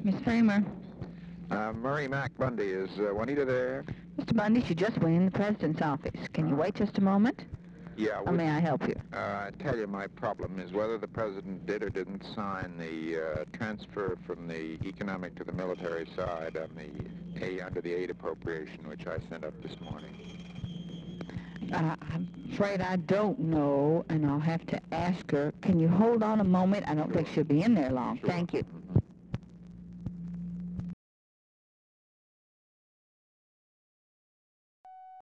Miss Framer. Murray Mac Bundy, is Juanita there? Mr. Bundy, she just went in the president's office. Can you wait just a moment? Yeah. Or may I help you? I tell you, my problem is whether the president did or didn't sign the transfer from the economic to the military side on the under the aid appropriation, which I sent up this morning. I'm afraid I don't know, and I'll have to ask her. Can you hold on a moment? I don't think she'll be in there long. Sure. Thank you.